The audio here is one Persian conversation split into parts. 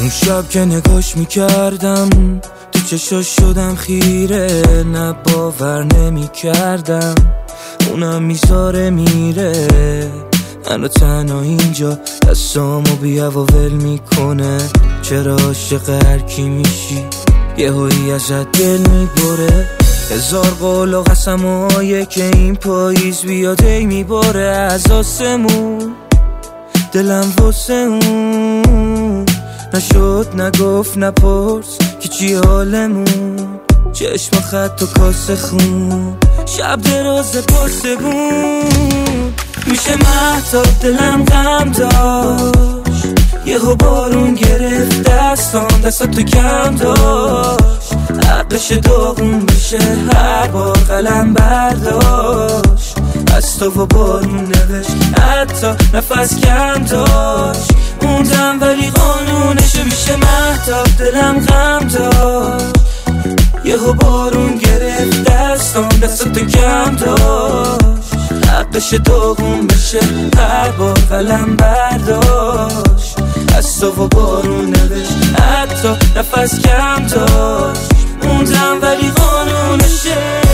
اون شب که نگاش میکردم تو چشاش شدم خیره، نه باور نمیکردم اونم میذاره میره، منو تنها اینجا دستامو بی‌هواول میکنه. چرا عاشق هر کی میشی یهویی ازت دل میبره؟ هزار قول و قسمایی که این پاییز بیاد ای میباره از آسمون، دلم واسه اون نشد نگفت نپرس که چی حالمون، چشم خط و کاسه خون، شب دراز پاسبون میشه مهتاب دلم غم داشت، یهو بارون گرفت دستم تو کم داشت، عقلش داغون میشه هر بار قلم برداشت، از تو و بارون نوشت حتی نفس کم داشت، موندم ولی قانونش میشه مهتاب دلم غم داشت، یهو بارون گرفت دستم تو کم داشت، عقلش داغون میشه هر بار قلم برداشت، از تو و بارون نوشت حتی نفس کم داشت، موندم ولی قانونشه.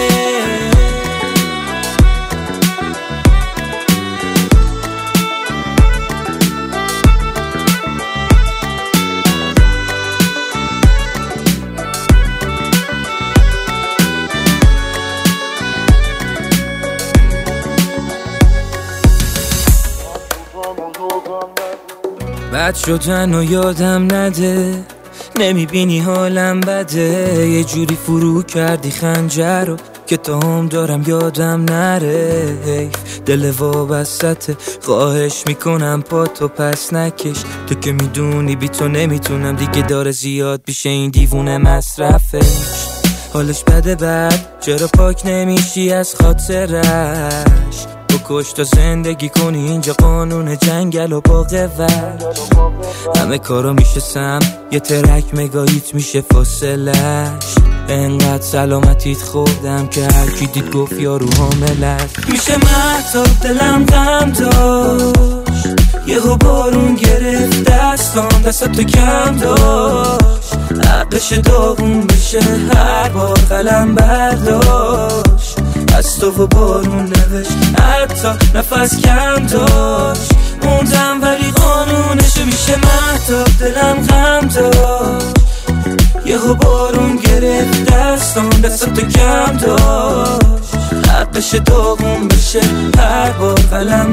بد شدن و یادم نده، نمیبینی حالم بده، یه جوری فرو کردی خنجر رو که تا هم دارم یادم نره، حیف دل وابستته، خواهش میکنم پاتو پس نکش، تو که میدونی بی تو نمیتونم دیگه، داره زیاد بیشه این دیوونه مصرفش، حالش بده بد چرا پاک نمیشی از خاطرش، بکش تا زندگی کنی اینجا قانون جنگل و با قوت، همه کارا میشه سم یه ترک مگاییت میشه فاصلش، انقدر سلامتیت خوردم که هر کی دید گفت یارو حاملت، میشه مهتاب دلم غم داشت، یهو بارون گرفت دستم تو کم داشت، عقلش داغون میشه هر بار قلم برداشت، از تو و بارون نوشت حتی نفس کم داشت، موندم ولی قانونش میشه مهتاب دلم غم داشت، یهو بارون گرفت دستم تو کم داشت، عقلش داغون میشه هر بار قلم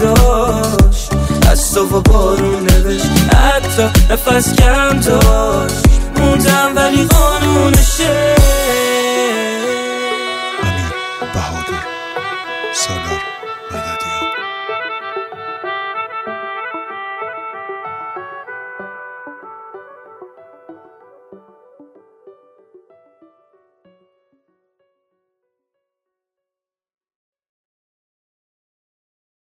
برداشت، از تو و بارون نوشت حتی نفس کم داشت،